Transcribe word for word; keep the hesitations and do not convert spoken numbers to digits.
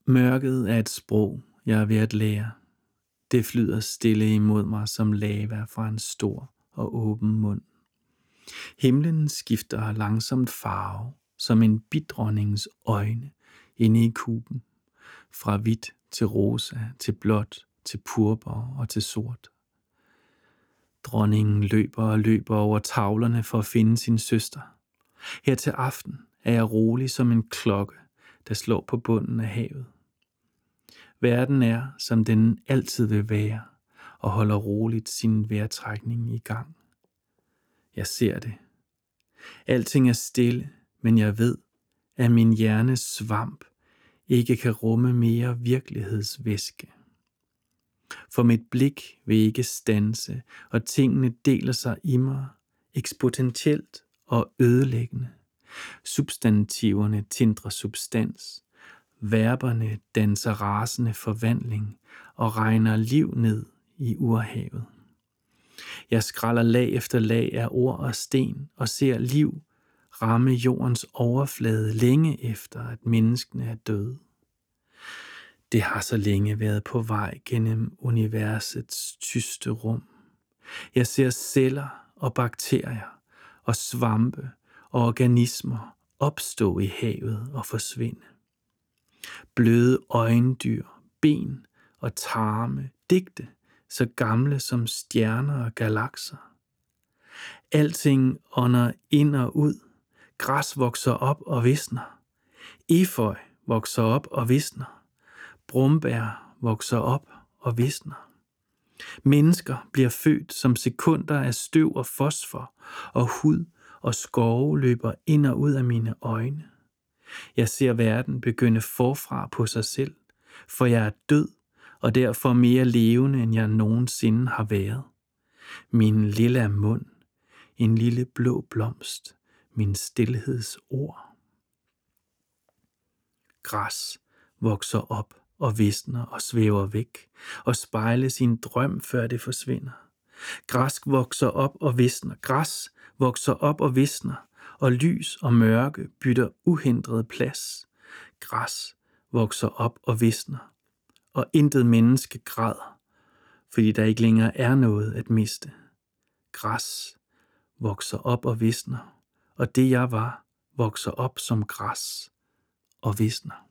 Mørket er et sprog, jeg er ved at lære. Det flyder stille imod mig som lava fra en stor og åben mund. Himlen skifter langsomt farve, som en bidronnings øjne inde i kuben. Fra hvidt til rosa, til blåt, til purpur og til sort. Dronningen løber og løber over tavlerne for at finde sin søster. Her til aften er jeg rolig som en klokke, der slår på bunden af havet. Verden er, som den altid vil være, og holder roligt sin vejrtrækning i gang. Jeg ser det. Alting er stille, men jeg ved, at min hjernes svamp ikke kan rumme mere virkelighedsvæske. For mit blik vil ikke standse, og tingene deler sig i mig, eksponentielt og ødelæggende. Substantiverne tindrer substans. Verberne danser rasende forvandling og regner liv ned i urhavet. Jeg skræller lag efter lag af ord og sten og ser liv ramme jordens overflade længe efter, at menneskene er døde. Det har så længe været på vej gennem universets tyste rum. Jeg ser celler og bakterier og svampe og organismer opstå i havet og forsvinde. Bløde øjendyr, ben og tarme, digte, så gamle som stjerner og galakser. Alting ånder ind og ud. Græs vokser op og visner. Efeu vokser op og visner. Brumbær vokser op og visner. Mennesker bliver født som sekunder af støv og fosfor, og hud og skove løber ind og ud af mine øjne. Jeg ser verden begynde forfra på sig selv, for jeg er død, og derfor mere levende, end jeg nogensinde har været. Min lille mund, en lille blå blomst, min stilhedsord. Græs vokser op og visner og svæver væk, og spejler sin drøm, før det forsvinder. Græs vokser op og visner, græs vokser op og visner, og lys og mørke bytter uhindret plads. Græs vokser op og visner, og intet menneske græder, fordi der ikke længere er noget at miste. Græs vokser op og visner, og det jeg var, vokser op som græs og visner.